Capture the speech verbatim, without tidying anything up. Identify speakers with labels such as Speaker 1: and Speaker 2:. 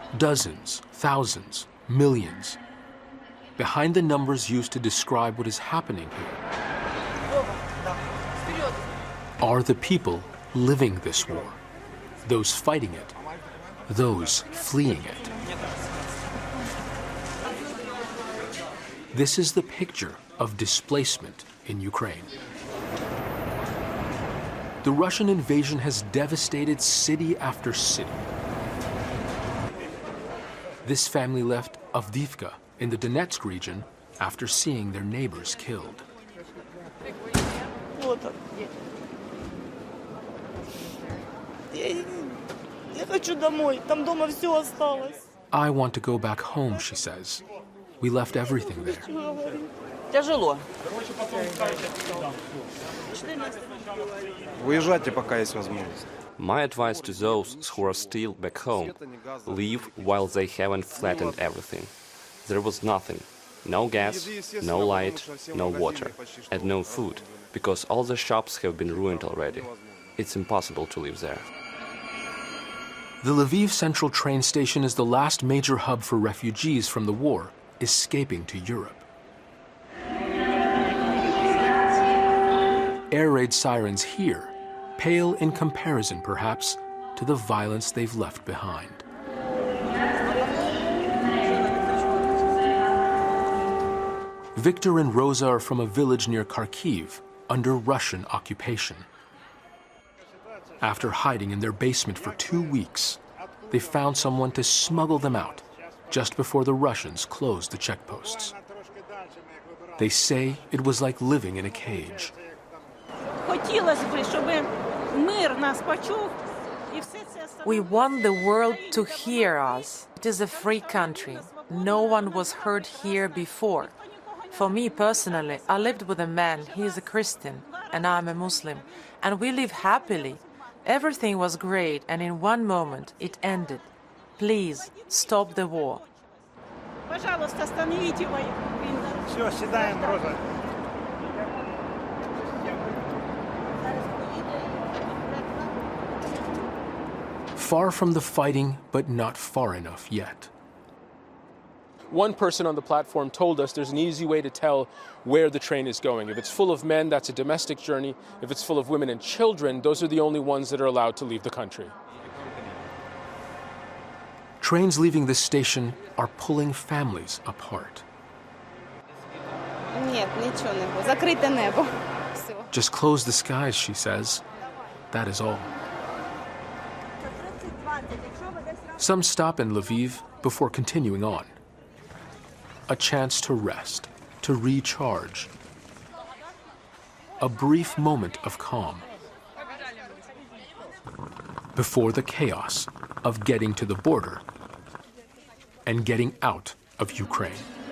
Speaker 1: Dozens, thousands, millions. Behind the numbers used to describe what is happening here are the people living this war, those fighting it, those fleeing it. This is the picture of displacement in Ukraine. The Russian invasion has devastated city after city. This family left Avdiivka in the Donetsk region after seeing their neighbors killed. I want to go back home, she says. We left everything there.
Speaker 2: My advice to those who are still back home: leave while they haven't flattened everything. There was nothing. No gas, no light, no water, and no food, because all the shops have been ruined already. It's impossible to live there.
Speaker 1: The Lviv Central train station is the last major hub for refugees from the war escaping to Europe. Air raid sirens here pale in comparison, perhaps, to the violence they've left behind. Victor and Rosa are from a village near Kharkiv, under Russian occupation. After hiding in their basement for two weeks, they found someone to smuggle them out just before the Russians closed the checkposts. They say it was like living in a cage.
Speaker 3: We want the world to hear us. It is a free country. No one was hurt here before. For me personally, I lived with a man, he is a Christian, and I'm a Muslim, and we live happily. Everything was great, and in one moment it ended. Please, stop the war.
Speaker 1: Far from the fighting, but not far enough yet.
Speaker 4: One person on the platform told us there's an easy way to tell where the train is going. If it's full of men, that's a domestic journey. If it's full of women and children, those are the only ones that are allowed to leave the country.
Speaker 1: Trains leaving this station are pulling families apart. Just close the skies, she says. That is all. Some stop in Lviv before continuing on. A chance to rest, to recharge. A brief moment of calm before the chaos of getting to the border and getting out of Ukraine.